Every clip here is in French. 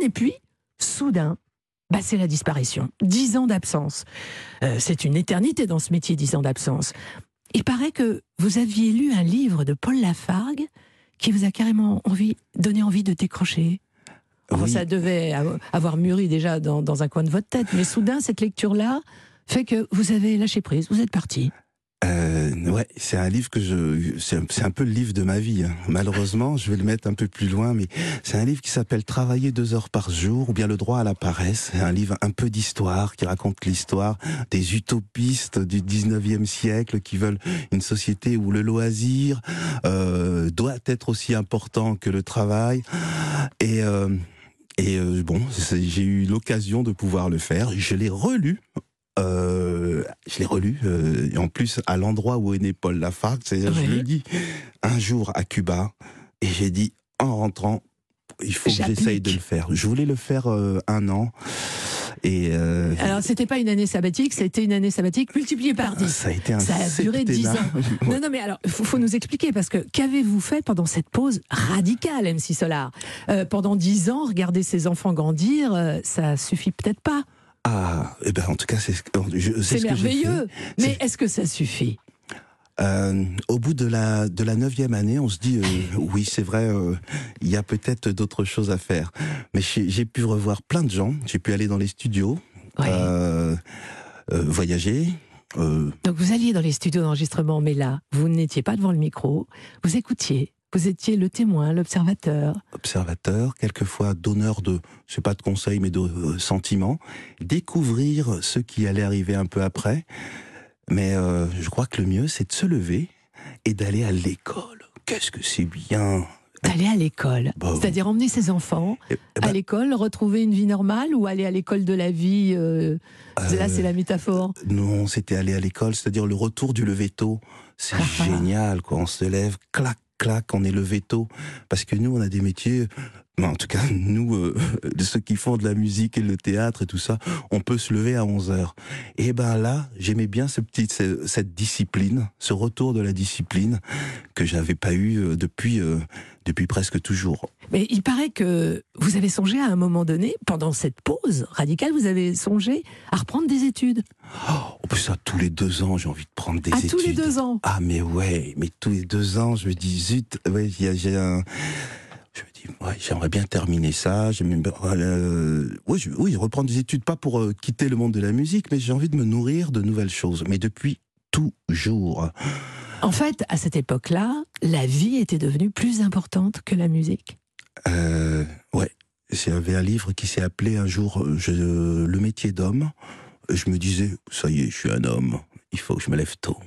et puis, soudain, c'est la disparition. 10 ans d'absence. C'est une éternité dans ce métier, 10 ans d'absence. Il paraît que vous aviez lu un livre de Paul Lafargue qui vous a carrément donné envie de décrocher. Enfin, Oui. ça devait avoir mûri déjà dans un coin de votre tête, mais soudain, cette lecture-là fait que vous avez lâché prise, vous êtes parti. Ouais, c'est un livre c'est un peu le livre de ma vie, hein. Malheureusement, je vais le mettre un peu plus loin, mais c'est un livre qui s'appelle Travailler 2 heures par jour, ou bien Le droit à la paresse. C'est un livre un peu d'histoire, qui raconte l'histoire des utopistes du 19e siècle qui veulent une société où le loisir doit être aussi important que le travail. Et bon, j'ai eu l'occasion de pouvoir le faire. Je l'ai relu. Et en plus à l'endroit où est né Paul Lafargue, c'est-à-dire je le dis un jour à Cuba, et j'ai dit en rentrant, il faut que j'essaye de le faire. Je voulais le faire 1 an. Et alors, c'était pas une année sabbatique, c'était une année sabbatique multipliée par 10. Ça a été Ça a duré 10 ans. Non, mais alors, faut nous expliquer, parce que qu'avez-vous fait pendant cette pause radicale, MC Solar ? Pendant 10 ans, regarder ses enfants grandir, ça suffit peut-être pas. Ah, eh ben en tout cas, c'est merveilleux. Mais est-ce que ça suffit ? Au bout de la 9e année, on se dit oui, c'est vrai, il y a peut-être d'autres choses à faire. Mais j'ai pu revoir plein de gens, j'ai pu aller dans les studios, voyager. Donc vous alliez dans les studios d'enregistrement, mais là, vous n'étiez pas devant le micro, vous écoutiez. Vous étiez le témoin, l'observateur. Observateur, quelquefois donneur de, c'est pas de conseils, mais de sentiments. Découvrir ce qui allait arriver un peu après. Mais je crois que le mieux, c'est de se lever et d'aller à l'école. Qu'est-ce que c'est bien! D'aller à l'école, c'est-à-dire emmener ses enfants à l'école, retrouver une vie normale, ou aller à l'école de la vie, là c'est la métaphore. Non, c'était aller à l'école, c'est-à-dire le retour du lever tôt. C'est génial, quoi. On se lève, clac, clac, on est levé tôt. Parce que nous, on a des métiers... En tout cas, nous, ceux qui font de la musique et le théâtre et tout ça, on peut se lever à 11h. Et ben là, j'aimais bien cette discipline, ce retour de la discipline que j'avais pas eu depuis presque toujours. Mais il paraît que vous avez songé à un moment donné, pendant cette pause radicale, vous avez songé à reprendre des études. Oh, ça, tous les 2 ans, j'ai envie de prendre des études. Tous les 2 ans. Ah, mais ouais, mais tous les 2 ans, je me dis, zut, ouais, j'ai un... Je me dis, ouais, j'aimerais bien terminer ça. Oui, reprendre des études, pas pour quitter le monde de la musique, mais j'ai envie de me nourrir de nouvelles choses. Mais depuis toujours. En fait, à cette époque-là, la vie était devenue plus importante que la musique. Ouais. Il y avait un livre qui s'est appelé un jour Le métier d'homme. Je me disais, ça y est, je suis un homme. Il faut que je me lève tôt.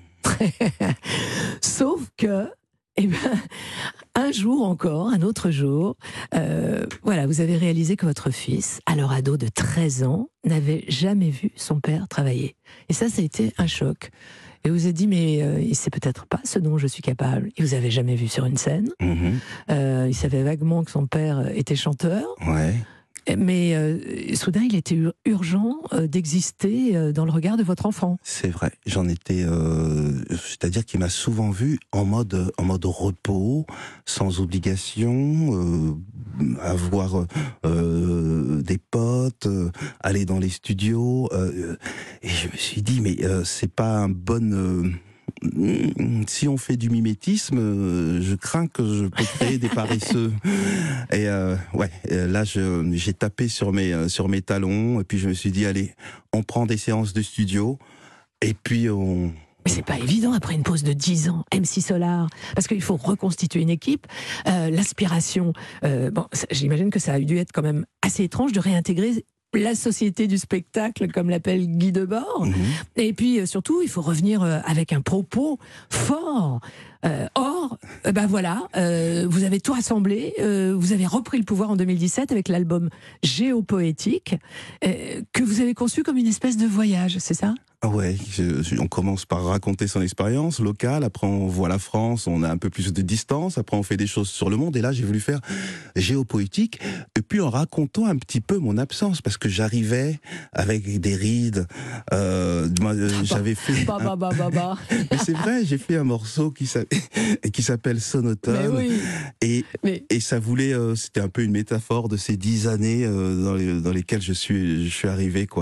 Sauf que, un jour encore, un autre jour, vous avez réalisé que votre fils, alors ado de 13 ans, n'avait jamais vu son père travailler. Et ça a été un choc. Et vous vous êtes dit, mais il sait peut-être pas ce dont je suis capable. Il vous avait jamais vu sur une scène. Il savait vaguement que son père était chanteur. Ouais. Mais soudain, il était urgent d'exister dans le regard de votre enfant. C'est vrai, j'en étais... c'est-à-dire qu'il m'a souvent vu en mode repos, sans obligation, avoir des potes, aller dans les studios. Et je me suis dit, mais c'est pas un bon... si on fait du mimétisme, je crains que je peux créer des paresseux. Et là j'ai tapé sur mes talons, et puis je me suis dit, allez, on prend des séances de studio, et puis on... Mais c'est pas évident après une pause de 10 ans, MC Solar, parce qu'il faut reconstituer une équipe, l'aspiration. J'imagine que ça a dû être quand même assez étrange de réintégrer la société du spectacle, comme l'appelle Guy Debord. Et puis surtout, il faut revenir avec un propos fort. Vous avez tout rassemblé, vous avez repris le pouvoir en 2017 avec l'album Géopoétique, que vous avez conçu comme une espèce de voyage, c'est ça ? Ouais, on commence par raconter son expérience locale, après on voit la France, on a un peu plus de distance, après on fait des choses sur le monde, et là j'ai voulu faire Géopoétique, et puis en racontant un petit peu mon absence, parce que j'arrivais avec des rides, j'avais fait... Mais c'est vrai, j'ai fait un morceau et qui s'appelle Sonotone. Mais oui. Et ça voulait, c'était un peu une métaphore de ces 10 années dans lesquelles je suis arrivé, quoi.